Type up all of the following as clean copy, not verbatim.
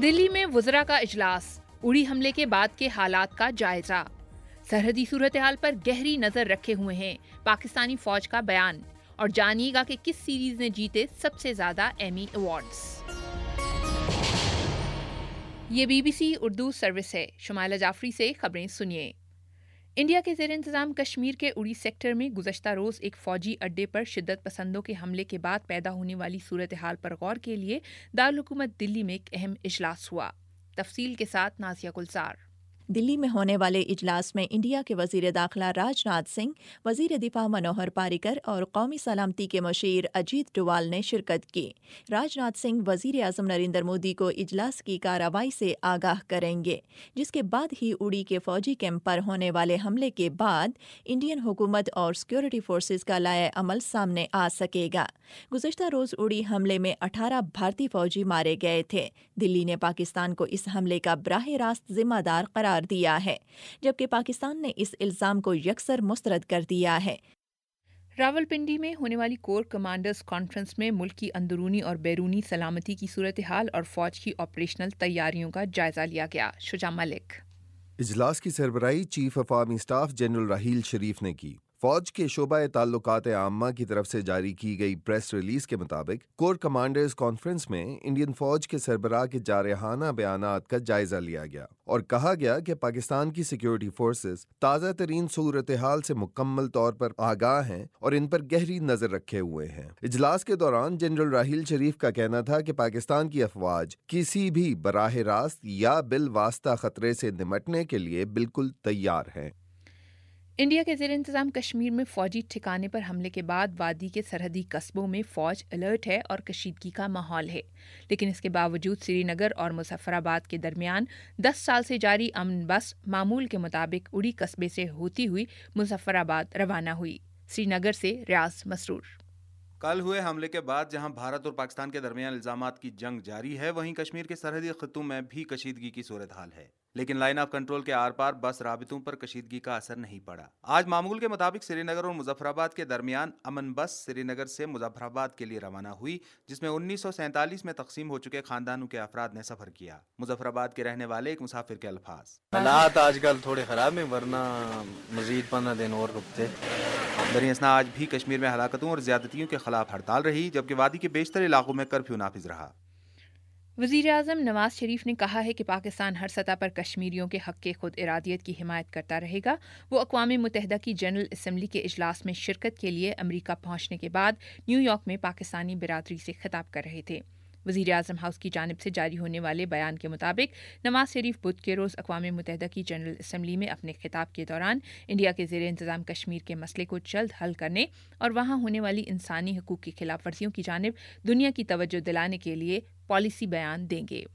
दिल्ली में वुज़रा का इजलास, उड़ी हमले के बाद के हालात का जायजा। सरहदी सूरत हाल पर गहरी नजर रखे हुए हैं पाकिस्तानी फौज का बयान। और जानिएगा कि किस सीरीज ने जीते सबसे ज्यादा एमी अवार्ड्स। ये BBC उर्दू सर्विस है। शुमाइला जाफरी से खबरें सुनिए। इंडिया के ज़ेर इंतज़ाम कश्मीर के उड़ी सेक्टर में गुज़श्ता रोज़ एक फ़ौजी अड्डे पर शिद्दत पसंदों के हमले के बाद पैदा होने वाली सूरत हाल पर गौर के लिए दारुल हुकूमत दिल्ली में एक अहम इजलास हुआ। तफसील के साथ नाज़िया गुलजार। दिल्ली में होने वाले इजलास में इंडिया के वजीर दाखिला राजनाथ सिंह, वजीर दिफा मनोहर पारिकर और कौमी सलामती के मशीर अजीत डोवाल ने शिरकत की। राजनाथ सिंह वजीर आज़म नरेंद्र मोदी को इजलास की कार्रवाई से आगाह करेंगे, जिसके बाद ही उड़ी के फौजी कैंप पर होने वाले हमले के बाद इंडियन हुकूमत और सिक्योरिटी फोर्सेज का लाए अमल सामने आ सकेगा। गुज़श्ता रोज़ उड़ी हमले में 18 भारतीय फौजी मारे गए थे। दिल्ली ने पाकिस्तान को इस हमले का बराह रास्त जिम्मेदार करार दिया है, जबकि पाकिस्तान ने इस इल्जाम को यकसर मुस्तरद कर दिया है। रावलपिंडी में होने वाली कोर कमांडर्स कॉन्फ्रेंस में मुल्क की अंदरूनी और बैरूनी सलामती की सूरत हाल और फौज की ऑपरेशनल तैयारियों का जायजा लिया गया। शुजा मलिक। इजलास की सरबराही chief of army staff general Raheel Sharif ने की। फौज के शोबा ताल्लुकात आम्मा की तरफ से जारी की गई प्रेस रिलीज के मुताबिक कोर कमांडर्स कॉन्फ्रेंस में इंडियन फौज के सरबराह के जारहाना बयानात का जायजा लिया गया और कहा गया कि पाकिस्तान की सिक्योरिटी फोर्सेस ताज़ा तरीन सूरत हाल से मुकम्मल तौर पर आगाह हैं और इन पर गहरी नजर रखे हुए हैं। इजलास के दौरान जनरल राहील शरीफ का कहना था कि पाकिस्तान की अफवाज किसी भी बराह रास्त या बिल वास्ता खतरे से निमटने के लिए बिल्कुल तैयार हैं। इंडिया के ज़ेर इंतज़ाम कश्मीर में फौजी ठिकाने पर हमले के बाद वादी के सरहदी कस्बों में फौज अलर्ट है और कशीदगी का माहौल है, लेकिन इसके बावजूद श्रीनगर और मुजफ्फराबाद के दरमियान 10 साल से जारी अमन बस मामूल के मुताबिक उड़ी कस्बे से होती हुई मुजफ्फराबाद रवाना हुई। श्रीनगर से रियाज मसरूर। कल हुए हमले के बाद जहां भारत और पाकिस्तान के दरमियान इल्जामात की जंग जारी है, वहीं कश्मीर के सरहदी खित्तों में भी कशीदगी की सूरत हाल है, लेकिन लाइन ऑफ कंट्रोल के आर पार बस राबितों पर कशीदगी का असर नहीं पड़ा। आज मामूल के मुताबिक श्रीनगर और मुजफ्फराबाद के दरमियान अमन बस श्रीनगर से मुजफ्फराबाद के लिए रवाना हुई, जिसमें 1947 में तकसीम हो चुके खानदानों के अफराद ने सफर किया। मुजफ्फराबाद के रहने वाले एक मुसाफिर के अल्फाज। हालात आजकल थोड़े खराब हैं, वरना मजीद 15 दिन और रुकते। दरअसल आज भी कश्मीर में हलाकतों और ज्यादतियों के खिलाफ हड़ताल रही, जबकि वादी के बेशतर इलाकों में कर्फ्यू नाफिज रहा। वज़ीर आज़म नवाज शरीफ ने कहा है कि पाकिस्तान हर सतह पर कश्मीरियों के हक़ खुद इरादियत की हिमायत करता रहेगा। वो अक़वाम मुत्तहिदा की जनरल असम्बली के इजलास में शिरकत के लिए अमरीका पहुंचने के बाद न्यूयॉर्क में पाकिस्तानी बिरादरी से खिताब कर रहे थे। वज़ीर आज़म हाउस की जानिब से जारी होने वाले बयान के मुताबिक नवाज शरीफ बुध के रोज़ अक़वाम मुत्तहिदा की जनरल असम्बली में अपने खिताब के दौरान इंडिया के ज़ेर इंतज़ाम कश्मीर के मसले को जल्द हल करने और वहाँ होने वाली इंसानी हकूक़ की खिलाफ वर्जियों की जानिब दुनिया की तवज्जो दिलाने के लिए पॉलिसी बयान देंगे।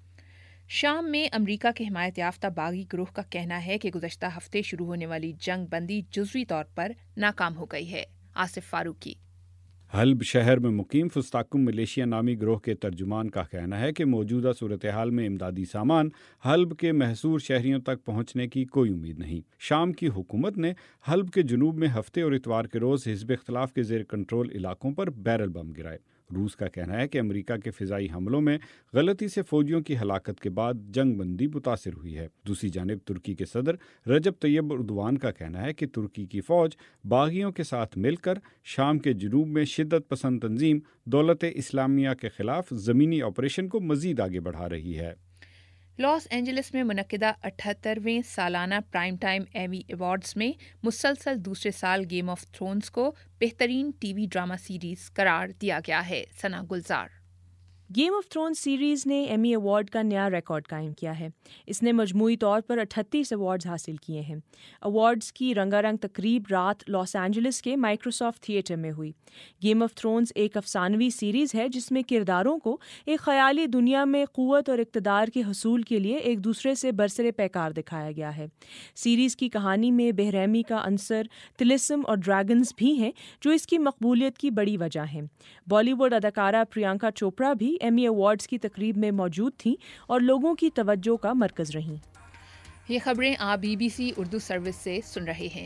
शाम में अमरीका के हिमायत याफ्ता बागी ग्रोह का कहना है कि गुज़श्ता हफ्ते शुरू होने वाली जंग बंदी जुज़वी तौर पर नाकाम हो गई है। आसिफ फारूकी। हल्ब शहर में मुकीम फुस्ताकुम मिलिशिया नामी ग्रोह के तर्जुमान का कहना है कि मौजूदा सूरत हाल में इमदादी सामान हल्ब के महसूर शहरियों तक पहुंचने की कोई उम्मीद नहीं। शाम की हुकूमत ने हल्ब के जुनूब में हफ्ते और इतवार के रोज़ हिज़्ब इख्तिलाफ के ज़ेर कंट्रोल इलाकों पर बैरल बम गिराए। रूस का कहना है कि अमेरिका के फ़िज़ाई हमलों में गलती से फ़ौजियों की हलाकत के बाद जंग बंदी मुतासिर हुई है। दूसरी जानिब तुर्की के सदर रजब तैयब उर्दवान का कहना है कि तुर्की की फ़ौज बागियों के साथ मिलकर शाम के जनूब में शिद्दत पसंद तंजीम दौलत इस्लामिया के ख़िलाफ़ ज़मीनी ऑपरेशन को मज़ीद आगे बढ़ा रही है। लॉस एंजलिस में मुनक्किदा 78वें सालाना प्राइम टाइम एमी अवार्ड्स में मुसलसल दूसरे साल गेम ऑफ थ्रोन्स को बेहतरीन टीवी ड्रामा सीरीज करार दिया गया है। Sana Gulzar. Game of Thrones series ने एमी अवार्ड का नया रिकॉर्ड कायम किया है। इसने मजमूई तौर पर 38 अवार्ड्स हासिल किए हैं। अवार्ड्स की रंगारंग तकरीब रात लॉस एंजलिस के माइक्रोसॉफ्ट थिएटर में हुई। गेम ऑफ थ्रोन्स एक अफसानवी सीरीज़ है जिसमें किरदारों को एक ख़याली दुनिया में क़ुव्वत और इक़्तिदार के हसूल के लिए एक दूसरे से बरसरे पैकार दिखाया गया है। सीरीज़ की कहानी में बेरहमी का अंसर, तिलिस्म और ड्रैगन्स भी हैं, जो इसकी मकबूलियत की बड़ी वजह हैं। बॉलीवुड अदाकारा प्रियंका चोपड़ा भी एमी अवार्ड्स की तकरीब में मौजूद थीं और लोगों की तवज्जो का मरकज़ रहीं। ये खबरें आप BBC उर्दू सर्विस से सुन रहे हैं।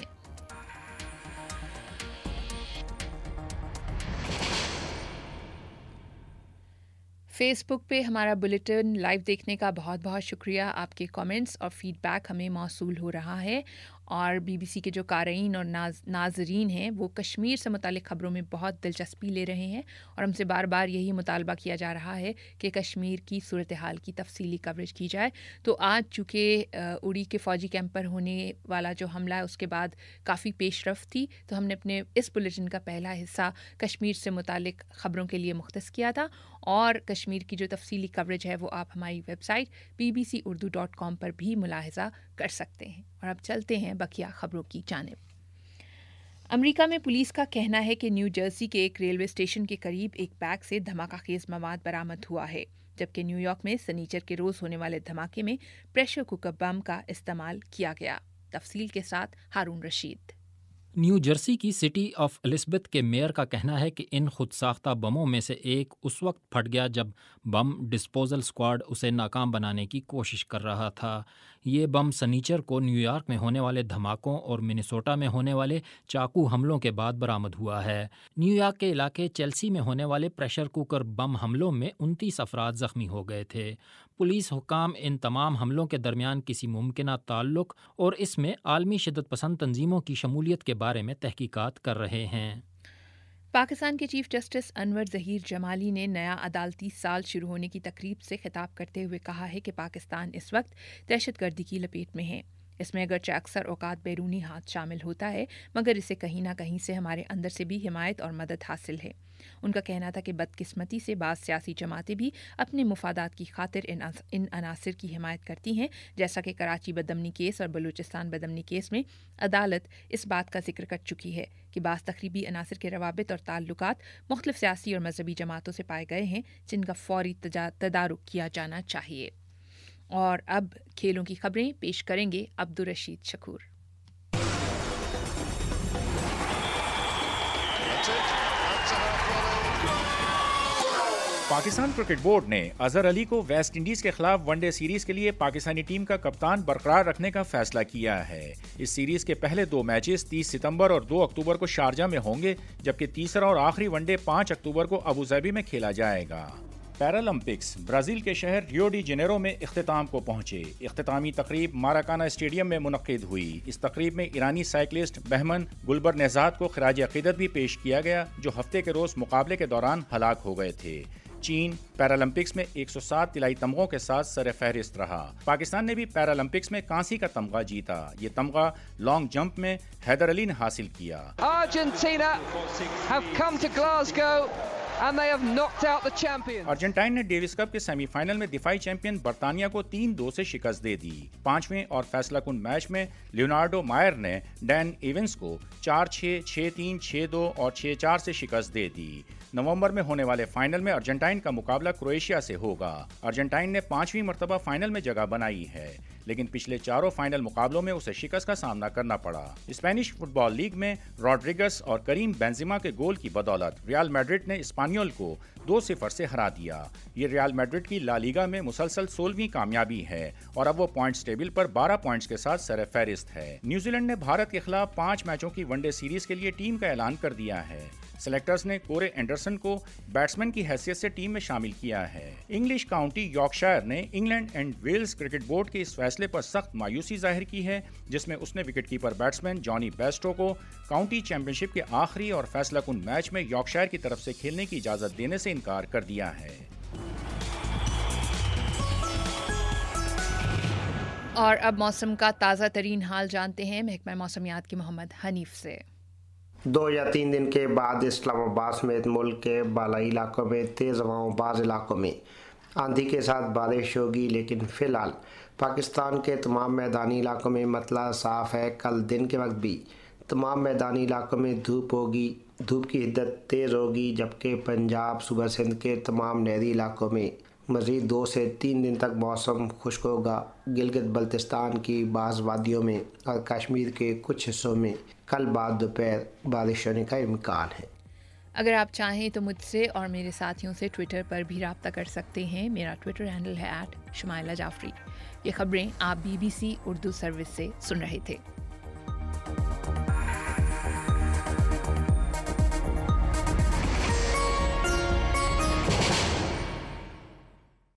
फेस बुक पे हमारा बुलेटिन लाइव देखने का बहुत बहुत शुक्रिया। आपके कमेंट्स और फीडबैक हमें मौसूल हो रहा है और बीबीसी के जो क़ारीन और नाज़रीन हैं वो कश्मीर से मुतालिक ख़बरों में बहुत दिलचस्पी ले रहे हैं और हमसे बार बार यही मुतालबा किया जा रहा है कि कश्मीर की सूरत हाल की तफसीली कवरेज की जाए। तो आज चूँकि उड़ी के फ़ौजी कैंप पर होने वाला जो हमला है उसके बाद काफ़ी पेशरफ़ थी, तो हमने अपने इस बुलेटिन का पहला हिस्सा कश्मीर से मुतालिक ख़बरों के लिए मुख्तस किया था और कश्मीर की जो तफसीली कवरेज है वो आप हमारी वेबसाइट bbcurdu.com पर भी मुलाहिज़ा कर सकते हैं। और अब चलते हैं बकिया ख़बरों की जानिब। अमेरिका में पुलिस का कहना है कि न्यू जर्सी के एक रेलवे स्टेशन के करीब एक बैग से धमाका-खेज़ मवाद बरामद हुआ है, जबकि न्यूयॉर्क में सनीचर के रोज़ होने वाले धमाके में प्रेशर कुकर बम का इस्तेमाल किया गया। तफसील के साथ हारून रशीद। न्यू जर्सी की सिटी ऑफ एलिज़ाबेथ के मेयर का कहना है कि इन खुद साख्ता बमों में से एक उस वक्त फट गया जब बम डिस्पोजल स्क्वाड उसे नाकाम बनाने की कोशिश कर रहा था। ये बम सनीचर को न्यूयॉर्क में होने वाले धमाकों और मिनेसोटा में होने वाले चाकू हमलों के बाद बरामद हुआ है। न्यूयॉर्क के इलाके चेल्सी में होने वाले प्रेशर कुकर बम हमलों में 29 अफराद ज़ख्मी हो गए थे। पुलिस हुकाम इन तमाम हमलों के दरमियान किसी मुमकिना ताल्लुक और इसमें आलमी शिद्दत पसंद तंजीमों की शमूलियत के बारे में तहकीकात कर रहे हैं। पाकिस्तान के चीफ जस्टिस अनवर ज़हीर जमाली ने नया अदालती साल शुरू होने की तकरीब से खिताब करते हुए कहा है कि पाकिस्तान इस वक्त दहशतगर्दी की लपेट में है। इसमें अगरचे अक्सर औकात बैरूनी हाथ शामिल होता है, मगर इसे कहीं ना कहीं से हमारे अंदर से भी हिमायत और मदद हासिल है। उनका कहना था कि बदकिस्मती से बाज़ सियासी जमातें भी अपने मुफादात की खातिर इन अनासिर की हिमायत करती हैं, जैसा कि कराची बदमनी केस और बलूचिस्तान बदमनी केस में अदालत इस बात का जिक्र कर चुकी है कि बाज़ तकरीबी अनासिर के रवाबित और ताल्लुकात मुख्तलिफ सियासी और मजहबी जमातों से पाए गए हैं, जिनका फौरी तदारुक किया जाना चाहिए। और अब खेलों की खबरें पेश करेंगे अब्दुल रशीद शकूर। पाकिस्तान क्रिकेट बोर्ड ने अजहर अली को वेस्ट इंडीज के खिलाफ वनडे सीरीज के लिए पाकिस्तानी टीम का कप्तान बरकरार रखने का फैसला किया है। इस सीरीज के पहले 2 मैचेस 30 सितंबर और 2 अक्टूबर को शारजा में होंगे, जबकि तीसरा और आखिरी वनडे 5 अक्टूबर को अबू धाबी में खेला जाएगा। पैरालंपिक्स ब्राज़ील के शहर रियो डी जेनेरो में इख्तिताम को पहुंचे। इख्तितामी तकरीब माराकाना स्टेडियम में मुनक्किद हुई। इस तकरीब में ईरानी साइकिलिस्ट बहमन गुलबर नेजाद को खिराज अकीदत भी पेश किया गया, जो हफ्ते के रोज़ मुकाबले के दौरान हलाक हो गए थे। चीन पैरालंपिक्स में 107 तिलाई तमगों के साथ सर फहरिस्त रहा। पाकिस्तान ने भी पैरालंपिक्स में कांसी का तमगा जीता। ये तमगा लॉन्ग जंप में हैदर अली ने हासिल किया। Argentina have come to Glasgow and they have knocked out the champions. Argentine ने डेविस कप के सेमीफाइनल में दिफाई चैंपियन बर्तानिया को 3-2 से शिकस्त दे दी। 5वें और फैसलाकुन मैच में लियोनार्डो मायर ने डैन इवेंस को 4-6, 6-3, 6-2 और 6-4 से शिकस्त दे दी। नवंबर में होने वाले फाइनल में अर्जेंटाइन का मुकाबला क्रोएशिया से होगा। अर्जेंटाइन ने 5वीं मर्तबा फाइनल में जगह बनाई है, लेकिन पिछले 4 फाइनल मुकाबलों में उसे शिकस्त का सामना करना पड़ा। स्पेनिश फुटबॉल लीग में रॉड्रिगस और करीम बेंजेमा के गोल की बदौलत रियल मैड्रिड ने स्पानियोल को 2-0 से हरा दिया। ये रियल मैड्रिड की ला लीगा में मुसलसल 16वीं कामयाबी है और अब वो पॉइंट्स टेबल पर 12 पॉइंट्स के साथ सर फहरिस्त है। न्यूजीलैंड ने भारत के खिलाफ 5 मैचों की वनडे सीरीज के लिए टीम का ऐलान कर दिया है। सेलेक्टर्स ने कोरे एंडरसन को बैट्समैन की हैसियत से टीम में शामिल किया है। इंग्लिश काउंटी यॉर्कशायर ने England and Wales cricket board के इस फैसले पर सख्त मायूसी जाहिर की है, जिसमें उसने विकेटकीपर बैट्समैन जॉनी बेस्टो को काउंटी चैंपियनशिप के आखिरी और फैसलाकुन मैच में यॉर्कशायर की तरफ से खेलने की इजाजत देने से इनकार कर दिया है। और अब मौसम का ताज़ा तरीन हाल जानते हैं महकमा मौसमियात के मोहम्मद हनीफ से। 2 या 3 दिन के बाद इस्लामाबाद समेत मुल्क के बालाई इलाकों में तेज़ हवाओं, बाज़ इलाकों में आंधी के साथ बारिश होगी, लेकिन फ़िलहाल पाकिस्तान के तमाम मैदानी इलाकों में मतला साफ़ है। कल दिन के वक्त भी तमाम मैदानी इलाकों में धूप होगी, धूप की हिद्दत तेज़ होगी, जबकि पंजाब, सूबा सिंध के तमाम नहरी इलाकों में मज़ीद 2 से 3 दिन तक मौसम खुश्क होगा। गिलगित बल्तिस्तान की बाज़ वादियों में और कश्मीर के कुछ हिस्सों में कल बाद दोपहर बारिश होने का इम्कान है। अगर आप चाहें तो मुझसे और मेरे साथियों से ट्विटर पर भी रब्ता कर सकते हैं। मेरा ट्विटर हैंडल है @शुमाइला जाफरी। ये खबरें आप BBC उर्दू सर्विस से सुन रहे थे।